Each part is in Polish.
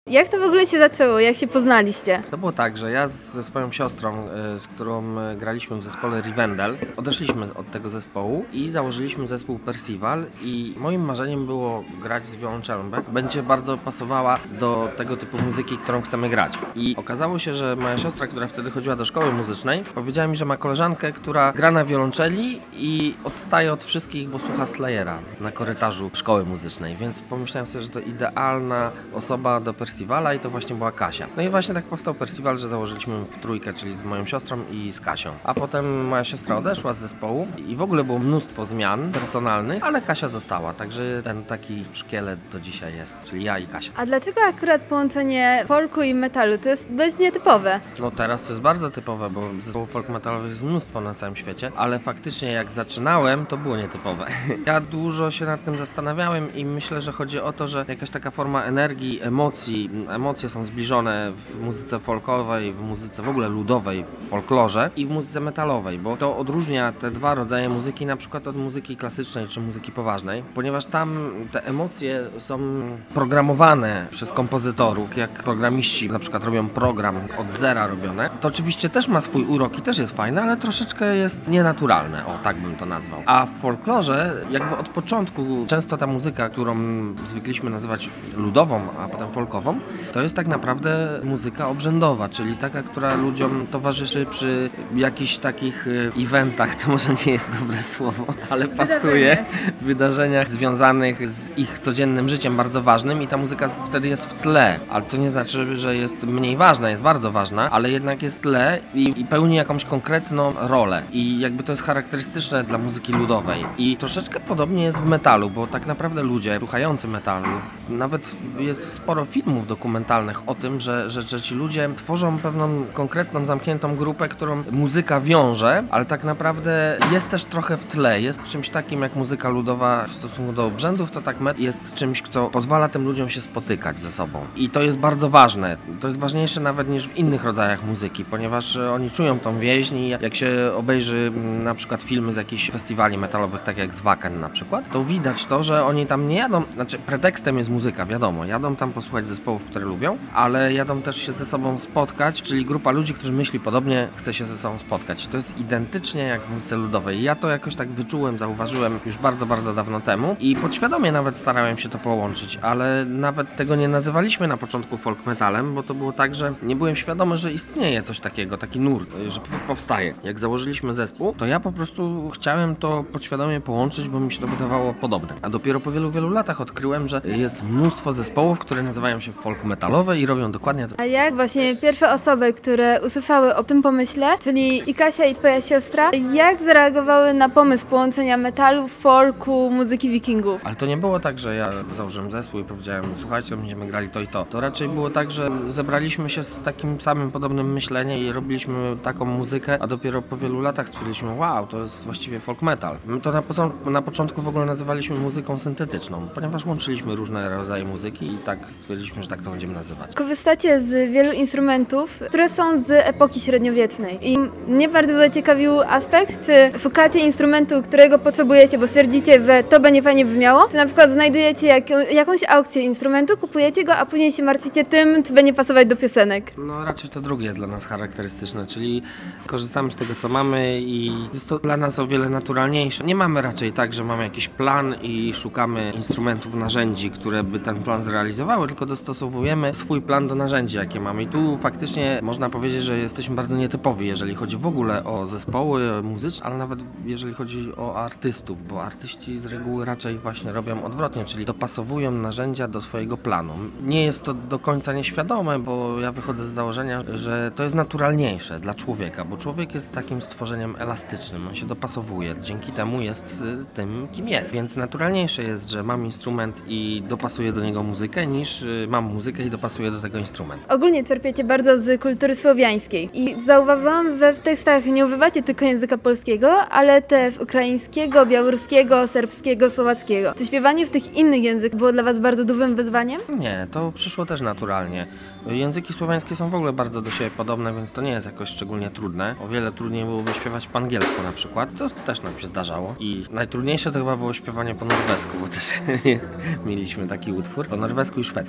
Jak to w ogóle się zaczęło? Jak się poznaliście? To było tak, że ja ze swoją siostrą, z którą graliśmy w zespole Rivendell, odeszliśmy od tego zespołu i założyliśmy zespół Percival i moim marzeniem było grać z wiolonczelą, bo będzie bardzo pasowała do tego typu muzyki, którą chcemy grać. I okazało się, że moja siostra, która wtedy chodziła do szkoły muzycznej, powiedziała mi, że ma koleżankę, która gra na wiolonczeli i odstaje od wszystkich, bo słucha Slayera na korytarzu szkoły muzycznej, więc pomyślałem sobie, że to idealna osoba do Percivala i to właśnie była Kasia. No i właśnie tak powstał Percival, że założyliśmy w trójkę, czyli z moją siostrą i z Kasią. A potem moja siostra odeszła z zespołu i w ogóle było mnóstwo zmian personalnych, ale Kasia została, także ten taki szkielet do dzisiaj jest, czyli ja i Kasia. A dlaczego akurat połączenie folku i metalu? To jest dość nietypowe. No teraz to jest bardzo typowe, bo zespołów folk metalowych jest mnóstwo na całym świecie, ale faktycznie jak zaczynałem, to było nietypowe. Ja dużo się nad tym zastanawiałem i myślę, że chodzi o to, że jakaś taka forma energii, emocji, emocje są zbliżone w muzyce folkowej, w muzyce w ogóle ludowej, w folklorze i w muzyce metalowej, bo to odróżnia te dwa rodzaje muzyki na przykład od muzyki klasycznej czy muzyki poważnej, ponieważ tam te emocje są programowane przez kompozytorów, jak programiści na przykład robią program od zera robione. To oczywiście też ma swój urok i też jest fajne, ale troszeczkę jest nienaturalne, o tak bym to nazwał. A w folklorze jakby od początku często ta muzyka, którą zwykliśmy nazywać ludową, a potem folkową, to jest tak naprawdę muzyka obrzędowa, czyli taka, która ludziom towarzyszy przy jakichś takich eventach, to może nie jest dobre słowo, ale pasuje, wydarzeniach związanych z ich codziennym życiem bardzo ważnym i ta muzyka wtedy jest w tle, ale co nie znaczy, że jest mniej ważna, jest bardzo ważna, ale jednak jest w tle i pełni jakąś konkretną rolę i jakby to jest charakterystyczne dla muzyki ludowej i troszeczkę podobnie jest w metalu, bo tak naprawdę ludzie słuchający metalu, nawet jest sporo filmów dokumentalnych o tym, że ci ludzie tworzą pewną konkretną, zamkniętą grupę, którą muzyka wiąże, ale tak naprawdę jest też trochę w tle, jest czymś takim jak muzyka ludowa w stosunku do obrzędów, to tak jest czymś, co pozwala tym ludziom się spotykać ze sobą. I to jest bardzo ważne, to jest ważniejsze nawet niż w innych rodzajach muzyki, ponieważ oni czują tą więź i jak się obejrzy na przykład filmy z jakichś festiwali metalowych, tak jak z Wacken na przykład, to widać to, że oni tam nie jadą, znaczy pretekstem jest muzyka, wiadomo, jadą tam posłuchać zespołów, które lubią, ale jadą też się ze sobą spotkać, czyli grupa ludzi, którzy myśli podobnie, chce się ze sobą spotkać. To jest identycznie jak w muzyce ludowej. Ja to jakoś tak wyczułem, zauważyłem już bardzo, bardzo dawno temu i podświadomie nawet starałem się to połączyć, ale nawet tego nie nazywaliśmy na początku folk metalem, bo to było tak, że nie byłem świadomy, że istnieje coś takiego, taki nurt, że powstaje. Jak założyliśmy zespół, to ja po prostu chciałem to podświadomie połączyć, bo mi się to wydawało podobne. A dopiero po wielu, wielu latach odkryłem, że jest mnóstwo zespołów, które nazywają się folk metalowe i robią dokładnie to. A jak właśnie pierwsze osoby, które usłyszały o tym pomyśle, czyli i Kasia i twoja siostra, jak zareagowały na pomysł połączenia metalu, folku, muzyki wikingów? Ale to nie było tak, że ja założyłem zespół i powiedziałem, słuchajcie, będziemy grali to i to. To raczej było tak, że zebraliśmy się z takim samym podobnym myśleniem i robiliśmy taką muzykę, a dopiero po wielu latach stwierdziliśmy, wow, to jest właściwie folk metal. My to na początku w ogóle nazywaliśmy muzyką syntetyczną, ponieważ łączyliśmy różne rodzaje muzyki i tak stwierdziliśmy, że tak to będziemy nazywać. Korzystacie z wielu instrumentów, które są z epoki średniowiecznej i mnie bardzo zaciekawił aspekt, czy szukacie instrumentu, którego potrzebujecie, bo stwierdzicie, że to będzie fajnie brzmiało, czy na przykład znajdujecie jakąś aukcję instrumentu, kupujecie go, a później się martwicie tym, czy będzie pasować do piosenek. No raczej to drugie jest dla nas charakterystyczne, czyli korzystamy z tego, co mamy i jest to dla nas o wiele naturalniejsze. Nie mamy raczej tak, że mamy jakiś plan i szukamy instrumentów, narzędzi, które by ten plan zrealizowały, tylko dostosowujemy swój plan do narzędzi, jakie mamy. I tu faktycznie można powiedzieć, że jesteśmy bardzo nietypowi, jeżeli chodzi w ogóle o zespoły muzyczne, ale nawet jeżeli chodzi o artystów, bo artyści z reguły raczej właśnie robią odwrotnie, czyli dopasowują narzędzia do swojego planu. Nie jest to do końca nieświadome, bo ja wychodzę z założenia, że to jest naturalniejsze dla człowieka, bo człowiek jest takim stworzeniem elastycznym, on się dopasowuje, dzięki temu jest tym, kim jest. Więc naturalniejsze jest, że mam instrument i dopasuję do niego muzykę, niż mam muzykę i dopasuję do tego instrument. Ogólnie czerpiecie bardzo z kultury słowiańskiej i zauważyłam, że w tekstach nie używacie tylko języka polskiego, ale też ukraińskiego, białoruskiego, serbskiego, słowackiego. Czy śpiewanie w tych innych językach było dla was bardzo dużym wyzwaniem? Nie, to przyszło też naturalnie. Języki słowiańskie są w ogóle bardzo do siebie podobne, więc to nie jest jakoś szczególnie trudne. O wiele trudniej byłoby śpiewać po angielsku na przykład, co też nam się zdarzało. I najtrudniejsze to chyba było śpiewanie po norwesku, bo też mieliśmy taki utwór, po norwesku i szwedzku. Ale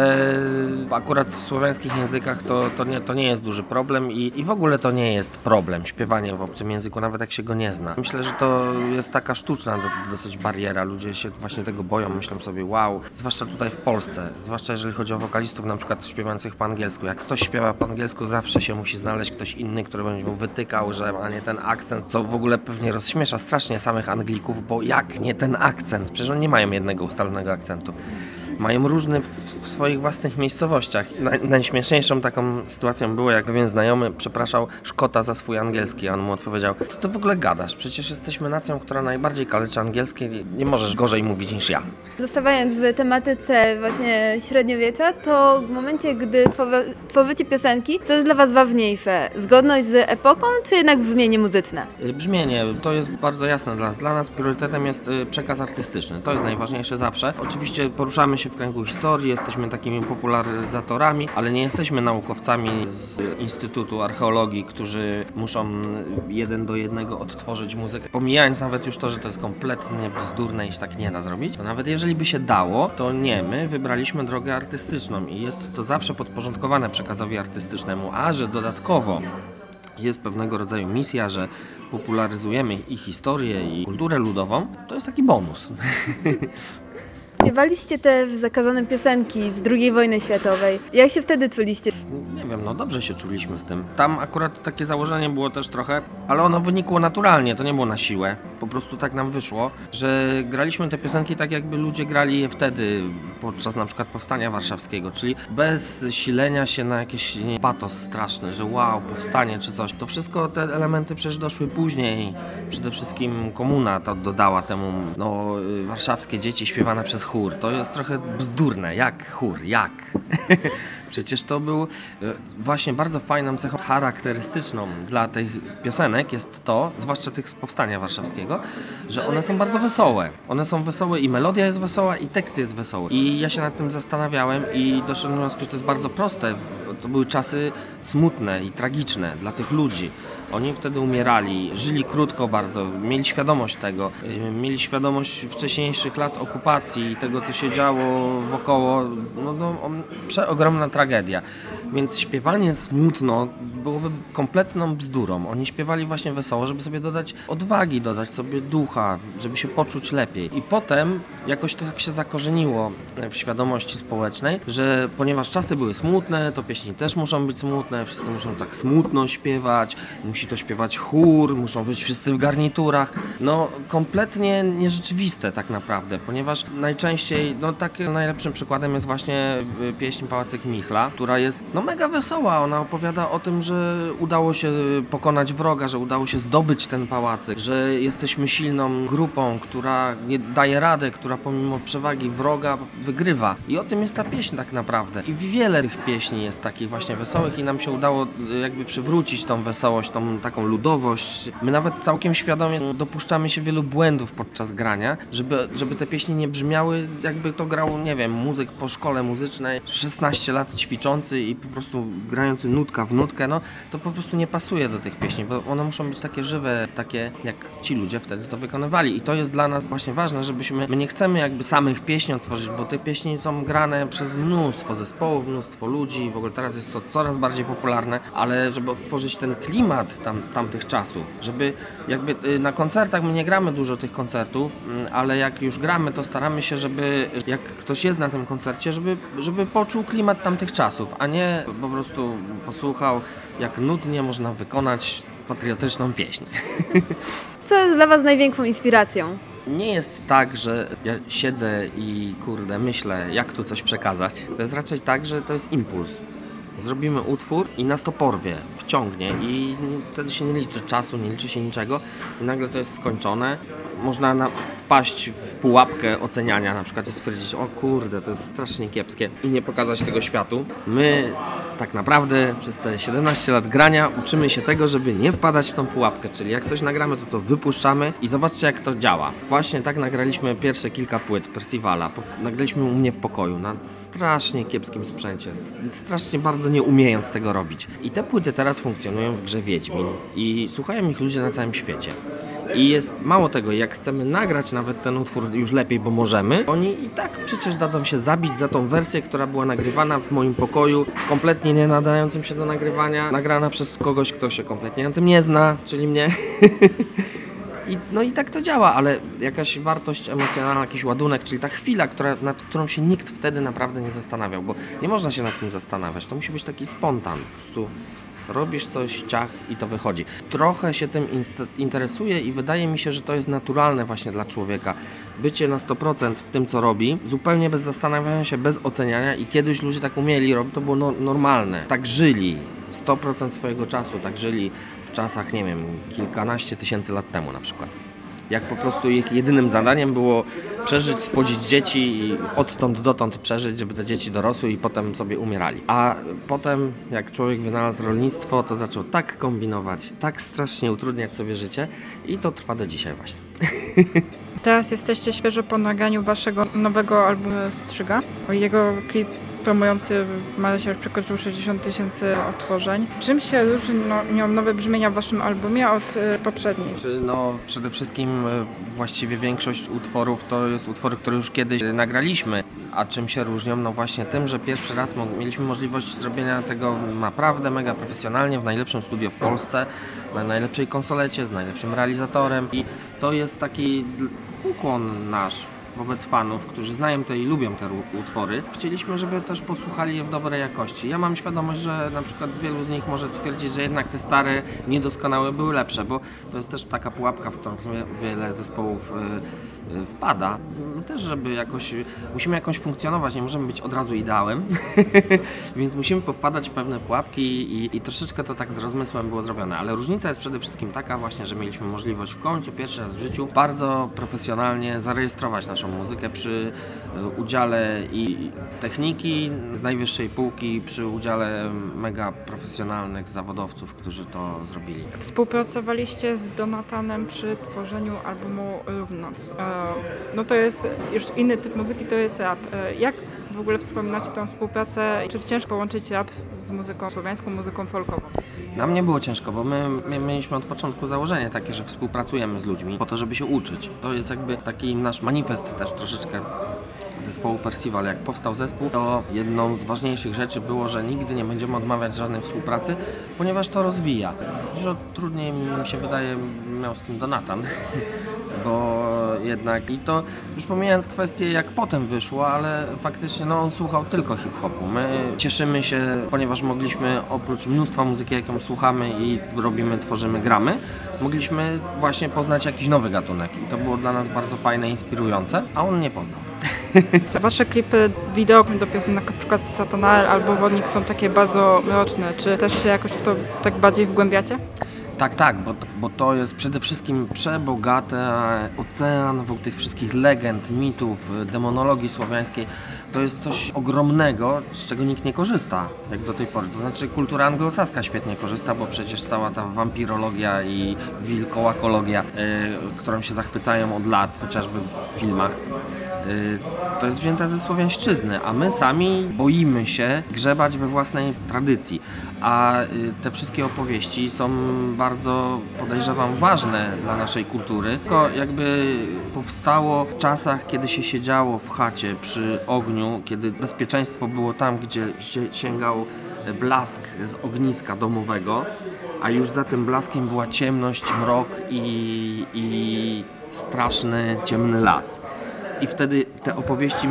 ale akurat w słowiańskich językach to nie jest duży problem i w ogóle to nie jest problem śpiewanie w obcym języku, nawet jak się go nie zna. Myślę, że to jest taka sztuczna dosyć bariera. Ludzie się właśnie tego boją, myślą sobie wow, zwłaszcza tutaj w Polsce, zwłaszcza jeżeli chodzi o wokalistów na przykład śpiewających po angielsku. Jak ktoś śpiewa po angielsku, zawsze się musi znaleźć ktoś inny, który będzie mu wytykał, że ma nie ten akcent, co w ogóle pewnie rozśmiesza strasznie samych Anglików, bo jak nie ten akcent? Przecież oni nie mają jednego ustalonego akcentu. Mają różny w swoich własnych miejscowościach. Najśmieszniejszą taką sytuacją było, jak pewien znajomy przepraszał Szkota za swój angielski, a on mu odpowiedział: co ty w ogóle gadasz? Przecież jesteśmy nacją, która najbardziej kaleczy angielski, nie możesz gorzej mówić niż ja. Zostawiając w tematyce właśnie średniowiecza, to w momencie, gdy tworzycie piosenki, co jest dla Was ważniejsze? Zgodność z epoką, czy jednak brzmienie muzyczne? Brzmienie, to jest bardzo jasne dla nas. Dla nas priorytetem jest przekaz artystyczny. To jest najważniejsze zawsze. Oczywiście poruszamy się w kręgu historii, jesteśmy takimi popularyzatorami, ale nie jesteśmy naukowcami z Instytutu Archeologii, którzy muszą 1 do 1 odtworzyć muzykę. Pomijając nawet już to, że to jest kompletnie bzdurne i się tak nie da zrobić, to nawet jeżeli by się dało, to nie, my wybraliśmy drogę artystyczną i jest to zawsze podporządkowane przekazowi artystycznemu, a że dodatkowo jest pewnego rodzaju misja, że popularyzujemy i historię, i kulturę ludową, to jest taki bonus. Śpiewaliście te zakazane piosenki z II wojny światowej. Jak się wtedy czuliście? Nie wiem, no dobrze się czuliśmy z tym. Tam akurat takie założenie było też trochę, ale ono wynikło naturalnie, to nie było na siłę. Po prostu tak nam wyszło, że graliśmy te piosenki tak, jakby ludzie grali je wtedy, podczas na przykład Powstania Warszawskiego, czyli bez silenia się na jakiś patos straszny, że wow, powstanie czy coś. To wszystko, te elementy przecież doszły później. Przede wszystkim komuna to dodała temu, warszawskie dzieci śpiewane przez chór. To jest trochę bzdurne. Jak chór? Jak? Przecież to był właśnie bardzo fajną cechą charakterystyczną dla tych piosenek jest to, zwłaszcza tych z Powstania Warszawskiego, że one są bardzo wesołe. One są wesołe i melodia jest wesoła i tekst jest wesoły. I ja się nad tym zastanawiałem i doszedłem do wniosku, że to jest bardzo proste. To były czasy smutne i tragiczne dla tych ludzi. Oni wtedy umierali, żyli krótko bardzo, mieli świadomość tego, mieli świadomość wcześniejszych lat okupacji i tego, co się działo wokoło, przeogromna tragedia. Więc śpiewanie smutno byłoby kompletną bzdurą. Oni śpiewali właśnie wesoło, żeby sobie dodać odwagi, dodać sobie ducha, żeby się poczuć lepiej. I potem jakoś to tak się zakorzeniło w świadomości społecznej, że ponieważ czasy były smutne, to pieśni też muszą być smutne, wszyscy muszą tak smutno śpiewać, musi to śpiewać chór, muszą być wszyscy w garniturach. Kompletnie nierzeczywiste tak naprawdę, ponieważ najczęściej, takim najlepszym przykładem jest właśnie pieśń Pałacyk Michla, która jest mega wesoła. Ona opowiada o tym, że udało się pokonać wroga, że udało się zdobyć ten pałacyk, że jesteśmy silną grupą, która nie daje radę, która pomimo przewagi wroga wygrywa. I o tym jest ta pieśń tak naprawdę. I wiele tych pieśni jest takich właśnie wesołych i nam się udało jakby przywrócić tą wesołość, tą taką ludowość. My nawet całkiem świadomie dopuszczamy się wielu błędów podczas grania, żeby te pieśni nie brzmiały, jakby to grał, nie wiem, muzyk po szkole muzycznej, 16 lat ćwiczący i po prostu grający nutka w nutkę, to po prostu nie pasuje do tych pieśni, bo one muszą być takie żywe, takie jak ci ludzie wtedy to wykonywali. I to jest dla nas właśnie ważne, my nie chcemy jakby samych pieśni otworzyć, bo te pieśni są grane przez mnóstwo zespołów, mnóstwo ludzi, w ogóle teraz jest to coraz bardziej popularne, ale żeby odtworzyć ten klimat tamtych czasów, żeby jakby na koncertach, my nie gramy dużo tych koncertów, ale jak już gramy, to staramy się, żeby jak ktoś jest na tym koncercie, żeby poczuł klimat tamtych czasów, a nie po prostu posłuchał, jak nudnie można wykonać patriotyczną pieśń. Co jest dla Was największą inspiracją? Nie jest tak, że ja siedzę i myślę, jak tu coś przekazać. To jest raczej tak, że to jest impuls. Zrobimy utwór i nas to porwie, wciągnie i wtedy się nie liczy czasu, nie liczy się niczego i nagle to jest skończone. Można wpaść w pułapkę oceniania na przykład i stwierdzić, o kurde, to jest strasznie kiepskie i nie pokazać tego światu. My tak naprawdę przez te 17 lat grania uczymy się tego, żeby nie wpadać w tą pułapkę, czyli jak coś nagramy, to wypuszczamy i zobaczcie, jak to działa. Właśnie tak nagraliśmy pierwsze kilka płyt Percivala. Nagraliśmy u mnie w pokoju na strasznie kiepskim sprzęcie, strasznie bardzo nie umiejąc tego robić. I te płyty teraz funkcjonują w grze Wiedźmin i słuchają ich ludzie na całym świecie. I jest mało tego, jak chcemy nagrać nawet ten utwór już lepiej, bo możemy, oni i tak przecież dadzą się zabić za tą wersję, która była nagrywana w moim pokoju, kompletnie nie nadającym się do nagrywania, nagrana przez kogoś, kto się kompletnie na tym nie zna, czyli mnie. I tak to działa, ale jakaś wartość emocjonalna, jakiś ładunek, czyli ta chwila, nad którą się nikt wtedy naprawdę nie zastanawiał, bo nie można się nad tym zastanawiać, to musi być taki spontan, po prostu robisz coś, ciach i to wychodzi. Trochę się tym interesuję i wydaje mi się, że to jest naturalne właśnie dla człowieka. Bycie na 100% w tym, co robi, zupełnie bez zastanawiania się, bez oceniania i kiedyś ludzie tak umieli robić, to było normalne. Tak żyli 100% swojego czasu, tak żyli w czasach, nie wiem, kilkanaście tysięcy lat temu na przykład. Jak po prostu ich jedynym zadaniem było przeżyć, spłodzić dzieci i odtąd dotąd przeżyć, żeby te dzieci dorosły i potem sobie umierali. A potem, jak człowiek wynalazł rolnictwo, to zaczął tak kombinować, tak strasznie utrudniać sobie życie i to trwa do dzisiaj właśnie. Teraz jesteście świeżo po nagraniu waszego nowego albumu Strzyga. Jego klip promujący w marcu już przekroczył 60 000 odtworzeń. Czym się różnią nowe brzmienia w waszym albumie od poprzednich? Przede wszystkim właściwie większość utworów to jest utwory, które już kiedyś nagraliśmy. A czym się różnią? No właśnie tym, że pierwszy raz mieliśmy możliwość zrobienia tego naprawdę mega profesjonalnie, w najlepszym studio w Polsce, na najlepszej konsolecie, z najlepszym realizatorem i to jest taki ukłon nasz wobec fanów, którzy znają to i lubią te utwory. Chcieliśmy, żeby też posłuchali je w dobrej jakości. Ja mam świadomość, że na przykład wielu z nich może stwierdzić, że jednak te stare, niedoskonałe były lepsze, bo to jest też taka pułapka, w którą wiele zespołów wpada. Też, żeby musimy jakoś funkcjonować, nie możemy być od razu ideałem, więc musimy powpadać w pewne pułapki i troszeczkę to tak z rozmysłem było zrobione, ale różnica jest przede wszystkim taka właśnie, że mieliśmy możliwość w końcu, pierwszy raz w życiu, bardzo profesjonalnie zarejestrować naszą muzykę przy udziale i techniki z najwyższej półki, przy udziale mega profesjonalnych zawodowców, którzy to zrobili. Współpracowaliście z Donatanem przy tworzeniu albumu Równoc. No to jest już inny typ muzyki, to jest rap. Jak w ogóle wspominacie tę współpracę? Czy ciężko połączyć rap z muzyką słowiańską, muzyką folkową? Nam nie było ciężko, bo my mieliśmy od początku założenie takie, że współpracujemy z ludźmi po to, żeby się uczyć. To jest jakby taki nasz manifest też troszeczkę zespołu Percival. Jak powstał zespół, to jedną z ważniejszych rzeczy było, że nigdy nie będziemy odmawiać żadnej współpracy, ponieważ to rozwija. Dużo trudniej mi się wydaje miał z tym Donatan, bo jednak i to już pomijając kwestię jak potem wyszło, ale faktycznie on słuchał tylko hip-hopu. My cieszymy się, ponieważ mogliśmy oprócz mnóstwa muzyki, jaką słuchamy i robimy, tworzymy, gramy, mogliśmy właśnie poznać jakiś nowy gatunek i to było dla nas bardzo fajne, inspirujące, a on nie poznał. Te wasze klipy wideo do piosenek, na przykład Satanael albo Wodnik są takie bardzo mroczne. Czy też się jakoś w to tak bardziej wgłębiacie? Tak, bo to jest przede wszystkim przebogaty ocean wokół tych wszystkich legend, mitów, demonologii słowiańskiej. To jest coś ogromnego, z czego nikt nie korzysta, jak do tej pory. To znaczy kultura anglosaska świetnie korzysta, bo przecież cała ta wampirologia i wilkołakologia, którą się zachwycają od lat, chociażby w filmach, to jest wzięte ze słowiańszczyzny, a my sami boimy się grzebać we własnej tradycji. A te wszystkie opowieści są bardzo, podejrzewam, ważne dla naszej kultury. Tylko jakby powstało w czasach, kiedy się siedziało w chacie przy ogniu, kiedy bezpieczeństwo było tam, gdzie sięgał blask z ogniska domowego, a już za tym blaskiem była ciemność, mrok i straszny, ciemny las. I wtedy te opowieści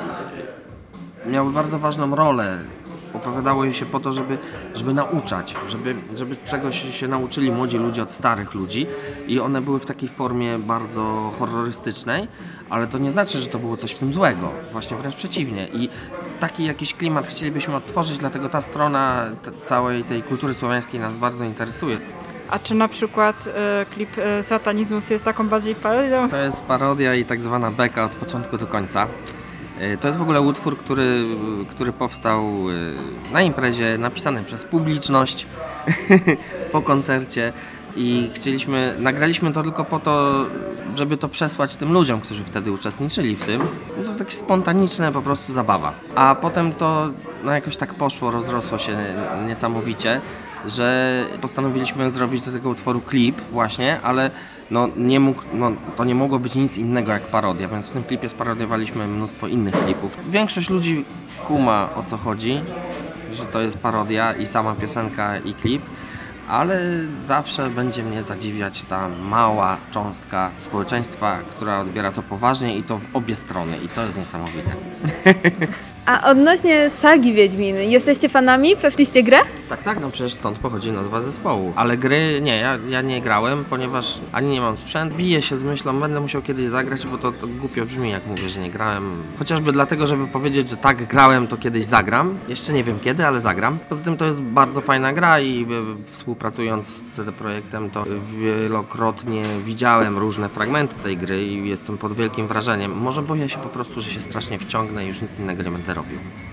miały bardzo ważną rolę. Opowiadało je się po to, żeby nauczać, żeby czegoś się nauczyli młodzi ludzie od starych ludzi i one były w takiej formie bardzo horrorystycznej, ale to nie znaczy, że to było coś w tym złego, właśnie wręcz przeciwnie. I taki jakiś klimat chcielibyśmy odtworzyć, dlatego ta strona całej tej kultury słowiańskiej nas bardzo interesuje. A czy na przykład klip Satanizmus jest taką bardziej parodią? To jest parodia i tak zwana beka od początku do końca. To jest w ogóle utwór, który powstał na imprezie, napisany przez publiczność po koncercie i nagraliśmy to tylko po to, żeby to przesłać tym ludziom, którzy wtedy uczestniczyli w tym. To taka spontaniczna po prostu zabawa. A potem to no jakoś tak poszło, rozrosło się niesamowicie, że postanowiliśmy zrobić do tego utworu klip właśnie, ale to nie mogło być nic innego jak parodia, więc w tym klipie sparodiowaliśmy mnóstwo innych klipów. Większość ludzi kuma, o co chodzi, że to jest parodia i sama piosenka i klip, ale zawsze będzie mnie zadziwiać ta mała cząstka społeczeństwa, która odbiera to poważnie i to w obie strony i to jest niesamowite. A odnośnie sagi Wiedźmin, jesteście fanami? Przeszliście grę? Tak, no przecież stąd pochodzi nazwa zespołu. Ale gry nie, ja nie grałem, ponieważ ani nie mam sprzęt, biję się z myślą, będę musiał kiedyś zagrać, bo to głupio brzmi, jak mówię, że nie grałem. Chociażby dlatego, żeby powiedzieć, że tak grałem, to kiedyś zagram. Jeszcze nie wiem kiedy, ale zagram. Poza tym to jest bardzo fajna gra i współpracując z CD Projektem, to wielokrotnie widziałem różne fragmenty tej gry i jestem pod wielkim wrażeniem. Może boję się po prostu, że się strasznie wciągnę i już nic innego nie będę robił.